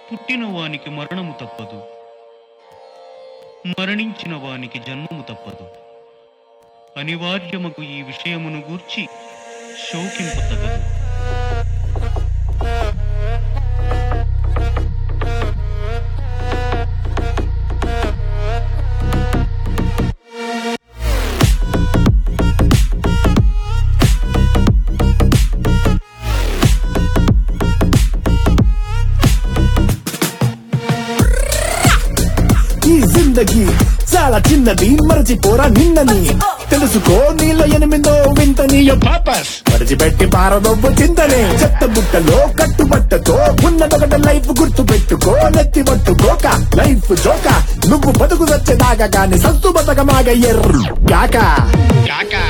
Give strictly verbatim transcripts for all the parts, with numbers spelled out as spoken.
పుట్టిన వానికి మరణము తప్పదు, మరణించిన వానికి జన్మము తప్పదు. అనివార్యమగు ఈ విషయమును గూర్చి శోకింపు తగదు. ఈ జిందగీ చాలా చిన్నది, మరచిపోరా నిన్నని. తెలుసుకో నీలో ఎనిమిదో వింతని పాపస్ మరచిపెట్టి పారదొబ్బు చింతనే. చెత్త బుట్టలో కట్టుబట్టతో ఉన్నదొకట లైఫ్ గుర్తు పెట్టుకో. నెత్తి పట్టుకోక లైఫ్ జోక, నువ్వు బతుకు వచ్చేదాకా గాని సత్తు బతకమాగ ఎర్రు కాకా కాకా.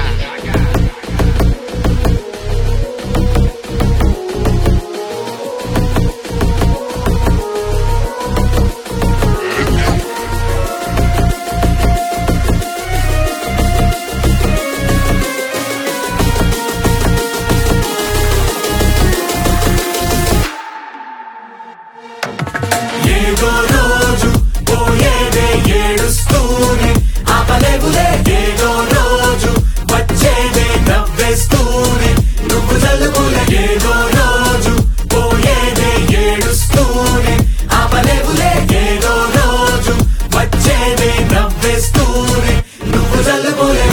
ఏదో రోజు పోయేదే ఏడుస్తూనే ఆపలేవులే. ఏదో రోజు వచ్చేదే నవ్వేస్తూనే నువ్వు జలుబులే. ఏదో రోజు పోయేదే ఏడుస్తూనే ఆపలేవులే. ఏదో రోజు వచ్చేదే నవ్వేస్తూనే నువ్వు జలుబులే.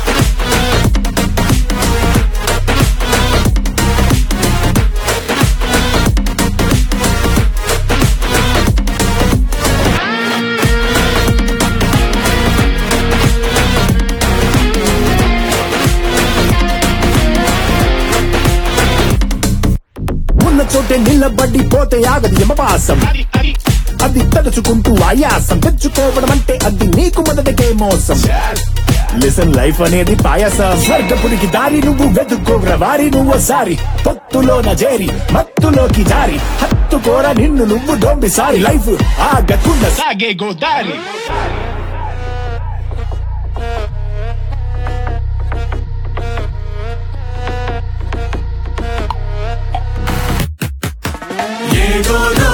ఉన్న చోటే నిలబడి పోతే ఆగదు యమపాసం. అది తలుచుకుంటూ ఆయాసం తెచ్చుకోవడం అంటే అది నీకు మొదటికే మోసం. లిసన్ లైఫ్ అనేది పాయసం. స్వర్గపురికి దారి నువ్వు వెతుక్కోగ్ర వారి నువ్వోసారి. పొత్తులోన చేరి మత్తులోకి జారి హత్తుకోర నిన్ను నువ్వు డోంబి సారి. లైఫ్ ఆగకుండా సాగే గోదారి. ఏదో